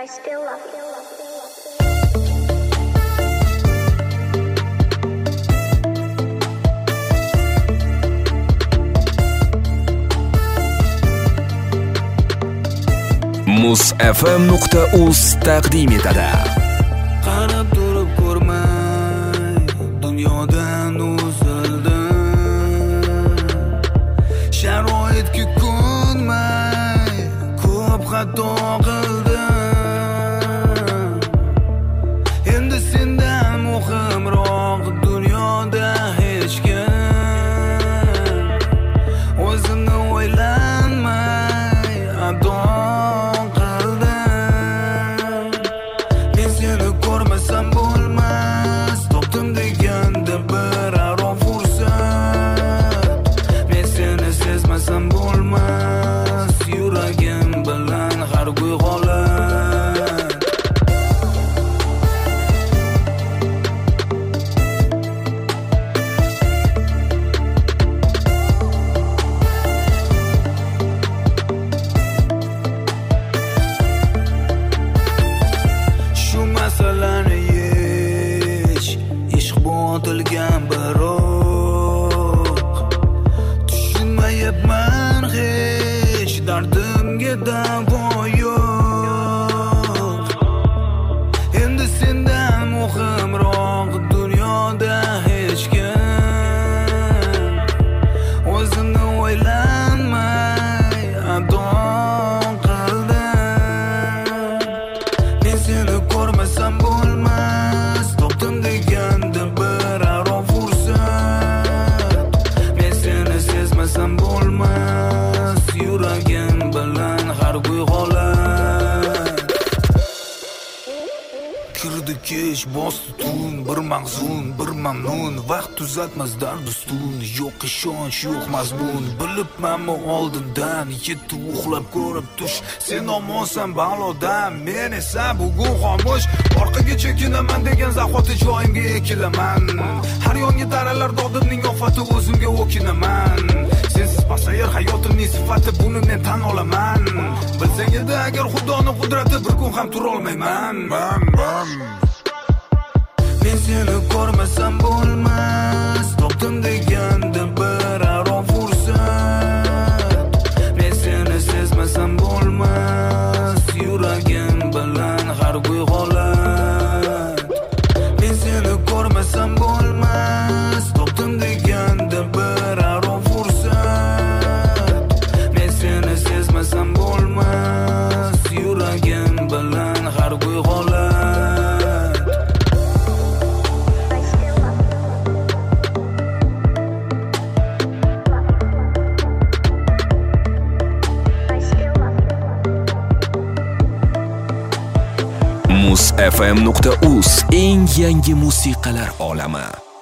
I still love you. musfm.uz taqdim etadi. Qarab turib ko'rmay dunyodan uzildim. Sharoitga ko'nmay ko'p xato qildim. Endi sendan muhimroq dunyoda hech kim. O'zimni o'ylanmay ado ko'rmasam bo'lmas, topdim deganda bir aro fursat. Men seni sezmasam bo'lmas, yuragim bilan har go'y g'olat. Shu masalani otilgan biroq tushunmayapman, hech dardimga davo yo'q. Endi sendan muhimroq dunyoda hech kim. O'zimni o'ylanmay ado qildim. Men seni ko'rmasam bo'lmas, topdim deganda bir aro fursat. Men seni sezmasam bo'lmas, yuragim bilan har go'y g'olat. Kirdi kech, bosdi tun, bir mahzun, bir mamnun. Vaqt tuzatmas dard ustun, yo'q ishonch, yo'q mazmun. Bilibmanmi oldindan, yetdi uxlab ko'rib tush. Sen omonsan balodan, men esa bugun xomush. Orqaga chekinaman degan zahoti joyimga ekilaman. Har yonga taralar dodimning ofati, o'zimga o'kinaman. Sensiz pasayar hayotimning sifati, buni men tan olaman. Bilsang edi agar Xudoni qudrati, bir kun ham tura olmayman. Men seni ko'rmasam bo'lmas, topdim deganda bir aro fursat. Men seni sezmasam bo'lmas, yuragim bilan har go'y g'olat. Men seni ko'rmasam bo'lmas, topdim deganda bir aro fursat. Men seni sezmasam bo'lmas, yuragim bilan har go'y g'olat. musfm.uz eng yangi musiqalar olami.